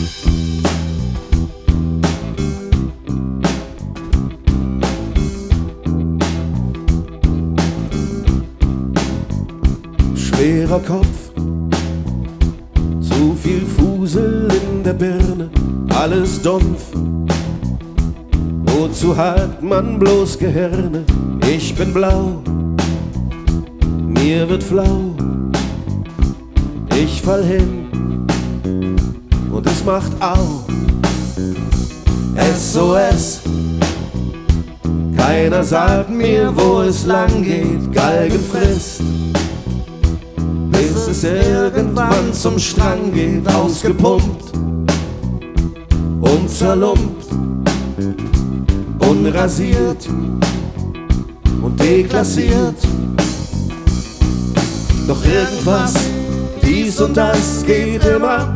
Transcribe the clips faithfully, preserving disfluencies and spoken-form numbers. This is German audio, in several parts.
Schwerer Kopf, zu viel Fusel in der Birne, alles dumpf. Wozu hat man bloß Gehirne? Ich bin blau, mir wird flau, ich fall hin und es macht au. S O S, keiner sagt mir, wo es lang geht. Galgen frisst, bis es irgendwann zum Strang geht. Ausgepumpt und zerlumpt, unrasiert und deklassiert. Doch irgendwas, dies und das geht immer.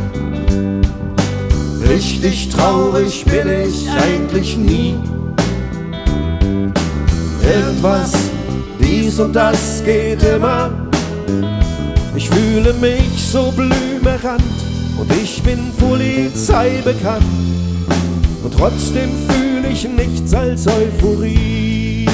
Richtig traurig bin ich eigentlich nie. Irgendwas, dies und das geht immer. Ich fühle mich so blümerant und ich bin Polizei bekannt. Und trotzdem fühle ich nichts als Euphorie.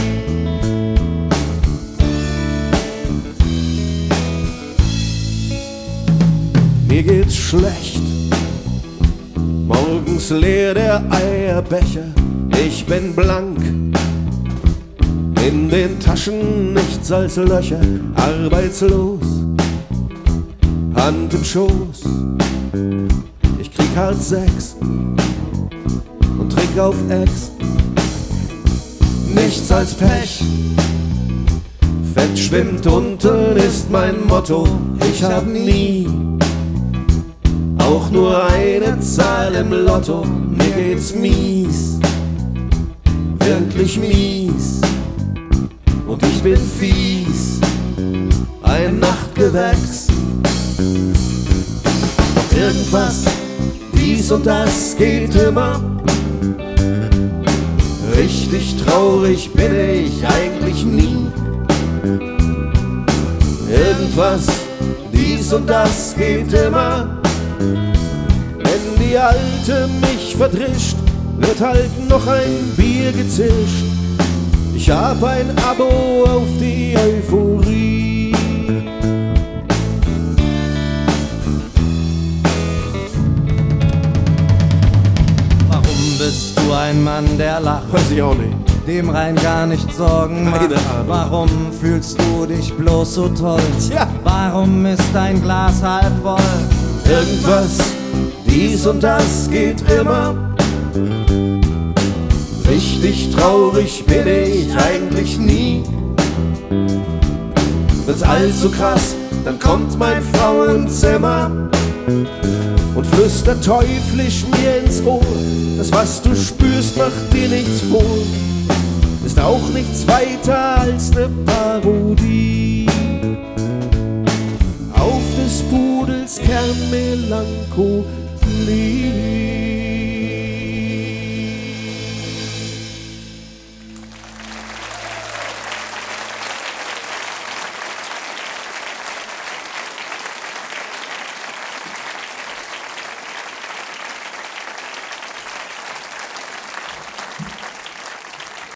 Mir geht's schlecht, morgens leer der Eierbecher. Ich bin blank, in den Taschen nichts als Löcher. Arbeitslos, Hand im Schoß, ich krieg halt sechs und trink auf Ex. Nichts als Pech, Fett schwimmt unten ist mein Motto. Ich hab nie auch nur eine Zahl im Lotto. Mir geht's mies, wirklich mies, und ich bin fies, ein Nachtgewächs. Doch irgendwas, dies und das geht immer. Richtig traurig bin ich eigentlich nie. Irgendwas, dies und das geht immer. Wenn die Alte mich verdrischt, wird halt noch ein Bier gezischt. Ich hab ein Abo auf die Euphorie. Warum bist du ein Mann, der lacht? Weiß ich auch nicht. Dem rein gar nicht Sorgen macht. Keine Ahnung. Warum fühlst du dich bloß so toll? Tja. Warum ist dein Glas halb voll? Irgendwas, dies und das geht immer. Richtig traurig bin ich eigentlich nie. Wird's allzu krass, dann kommt mein Frauenzimmer und flüstert teuflisch mir ins Ohr: Das, was du spürst, macht dir nichts vor, ist auch nichts weiter als ne Parodie auf des Pudels Kernmelancholie.